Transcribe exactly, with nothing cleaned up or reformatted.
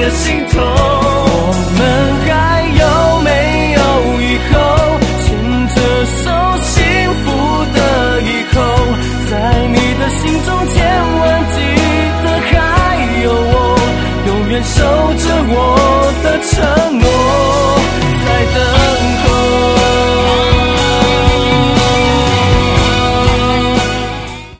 的心头。我们还有没有以后，牵着手幸福的以后，在你的心中千万记得还有我，永远守着我的承诺。